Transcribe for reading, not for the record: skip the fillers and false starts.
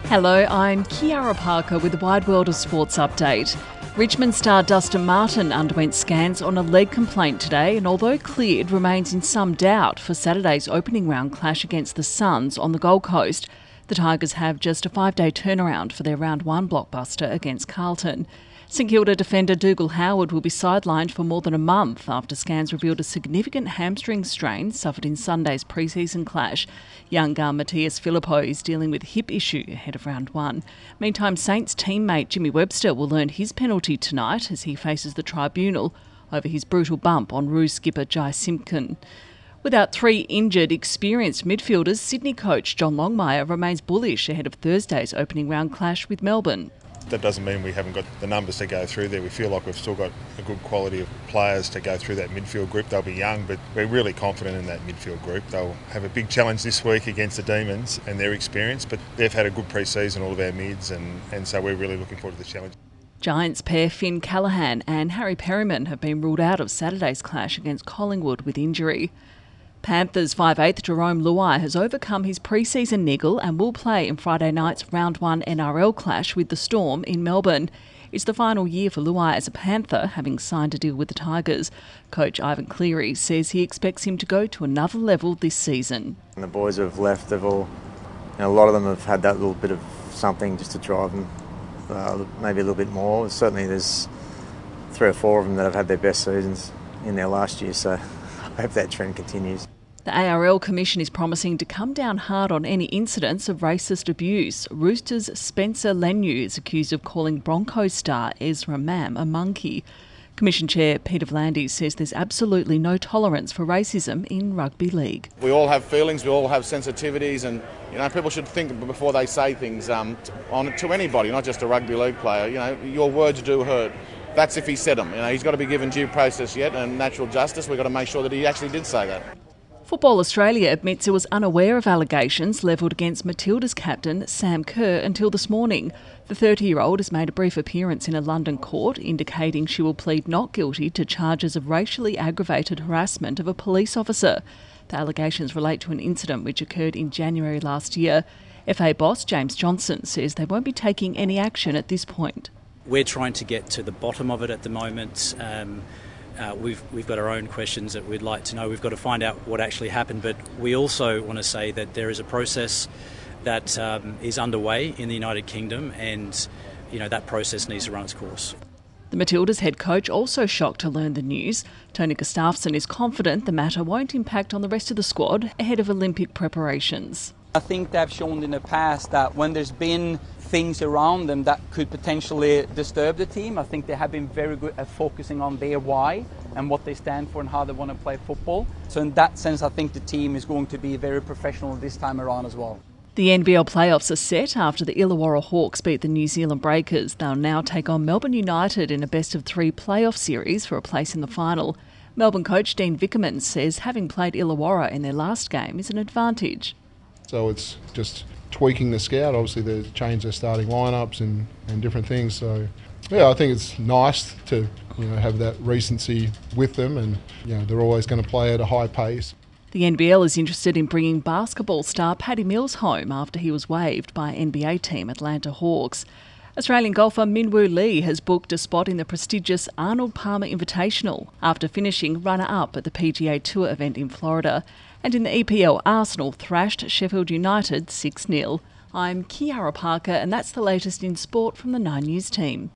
Hello, I'm Kiara Parker with the Wide World of Sports update. Richmond star Dustin Martin underwent scans on a leg complaint today and although cleared, remains in some doubt for Saturday's opening round clash against the Suns on the Gold Coast. The Tigers have just a 5-day turnaround for their round one blockbuster against Carlton. St Kilda defender Dougal Howard will be sidelined for more than a month after scans revealed a significant hamstring strain suffered in Sunday's pre-season clash. Young gun Matthias Filippo is dealing with a hip issue ahead of round one. Meantime, Saints teammate Jimmy Webster will earn his penalty tonight as he faces the tribunal over his brutal bump on Roos skipper Jai Simpkin. Without three injured, experienced midfielders, Sydney coach John Longmire remains bullish ahead of Thursday's opening round clash with Melbourne. That doesn't mean we haven't got the numbers to go through there. We feel like we've still got a good quality of players to go through that midfield group. They'll be young, but we're really confident in that midfield group. They'll have a big challenge this week against the Demons and their experience, but they've had a good pre-season, all of our mids, and so we're really looking forward to the challenge. Giants pair Finn Callaghan and Harry Perryman have been ruled out of Saturday's clash against Collingwood with injury. Panthers 5'8" Jerome Luai has overcome his pre-season niggle and will play in Friday night's round one NRL clash with the Storm in Melbourne. It's the final year for Luai as a Panther, having signed a deal with the Tigers. Coach Ivan Cleary says he expects him to go to another level this season. And the boys have left, they've all, a lot of them have had that little bit of something just to drive them maybe a little bit more. Certainly there's 3 or 4 of them that have had their best seasons in their last year, so I hope that trend continues. The ARL Commission is promising to come down hard on any incidents of racist abuse. Roosters' Spencer Leniu is accused of calling Broncos star Ezra Mam a monkey. Commission Chair Peter V'landys says there's absolutely no tolerance for racism in rugby league. We all have feelings, we all have sensitivities, and people should think before they say things to anybody, not just a rugby league player. Your words do hurt. That's if he said them. He's got to be given due process yet and natural justice. We've got to make sure that he actually did say that. Football Australia admits it was unaware of allegations levelled against Matilda's captain Sam Kerr until this morning. The 30-year-old has made a brief appearance in a London court indicating she will plead not guilty to charges of racially aggravated harassment of a police officer. The allegations relate to an incident which occurred in January last year. FA boss James Johnson says they won't be taking any action at this point. We're trying to get to the bottom of it at the moment. We've got our own questions that we'd like to know. We've got to find out what actually happened, but we also want to say that there is a process that is underway in the United Kingdom, and that process needs to run its course. The Matildas head coach also shocked to learn the news. Tony Gustafsson is confident the matter won't impact on the rest of the squad ahead of Olympic preparations. I think they've shown in the past that when there's been things around them that could potentially disturb the team, I think they have been very good at focusing on their why and what they stand for and how they want to play football. So in that sense, I think the team is going to be very professional this time around as well. The NBL playoffs are set after the Illawarra Hawks beat the New Zealand Breakers. They'll now take on Melbourne United in a best-of-3 playoff series for a place in the final. Melbourne coach Dean Vickerman says having played Illawarra in their last game is an advantage. So it's just tweaking the scout. Obviously they've changed their starting lineups and different things. So yeah, I think it's nice to have that recency with them, and they're always going to play at a high pace. The NBL is interested in bringing basketball star Paddy Mills home after he was waived by NBA team Atlanta Hawks. Australian golfer Min Woo Lee has booked a spot in the prestigious Arnold Palmer Invitational after finishing runner-up at the PGA Tour event in Florida. And in the EPL, Arsenal thrashed Sheffield United 6-0. I'm Kiara Parker, and that's the latest in sport from the 9 News team.